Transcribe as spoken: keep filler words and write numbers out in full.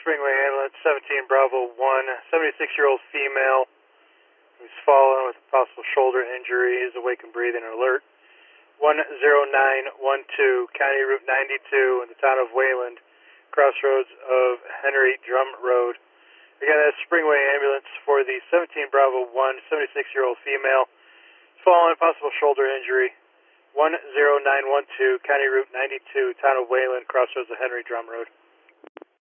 Springway ambulance, seventeen Bravo one, seventy-six-year-old female who's fallen with a possible shoulder injury, is awake and breathing and alert. one zero nine one two, County Route ninety-two in the town of Wayland, crossroads of Henry Drum Road. Again, that's Springway ambulance for the seventeen Bravo one, seventy-six-year-old female, fallen, possible shoulder injury. one zero nine one two, County Route ninety-two, town of Wayland, crossroads of Henry Drum Road.